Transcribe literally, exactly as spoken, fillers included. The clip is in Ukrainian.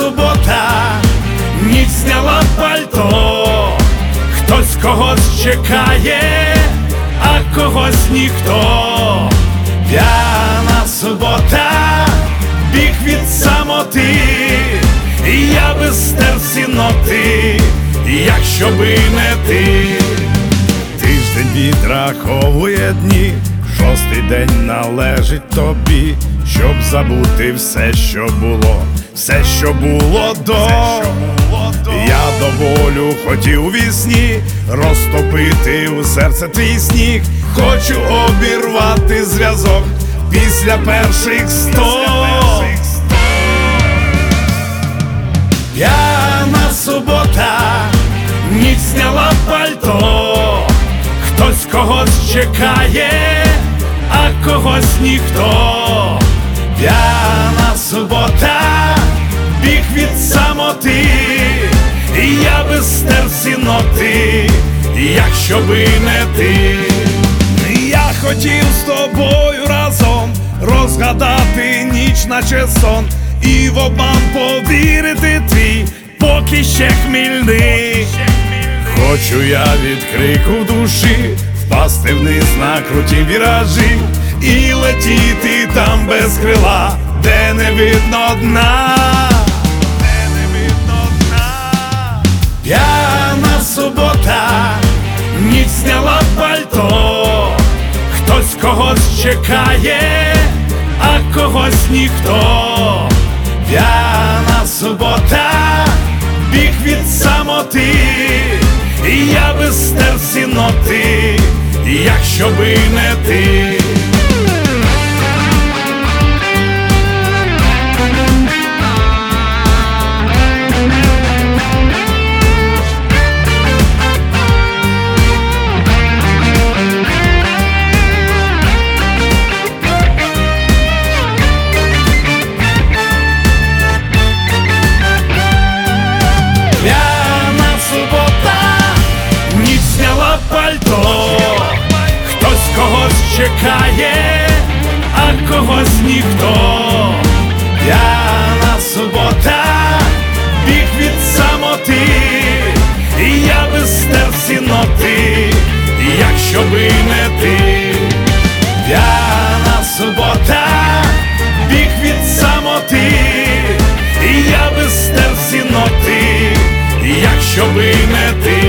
субота, ніч зняла пальто, хтось когось чекає, а когось ніхто. П'яна субота, біг від самоти, і я без терсіноти, якщо би не ти. Тиждень відраховує дні, шостий день належить тобі, щоб забути все, що було, все, що було до. Я до болю хотів у вісні розтопити у серце твій сніг. Хочу обірвати зв'язок після перших сто. П'яна субота, ніч зняла пальто, хтось когось чекає, а когось ніхто. П'яна субота, біг від самоти, і я без терсіноти, якщо би не ти. Я хотів з тобою разом розгадати ніч, наче сон, і в обман повірити твій, поки ще хмільний. Хочу я від крику душі впасти вниз на круті віражі і летіти там без крила, де не видно дна. П'яна субота, ніч зняла пальто, хтось когось чекає, а когось ніхто. П'яна субота, біг від самоти, і я без терсіноти, якщо би не ти. Пальто, хтось когось чекає, а когось ніхто. П'яна субота, біг від самоти, і я без терсіноти, якщо би не ти. П'яна субота, біг від самоти, і я без терсіноти, якщо би не ти.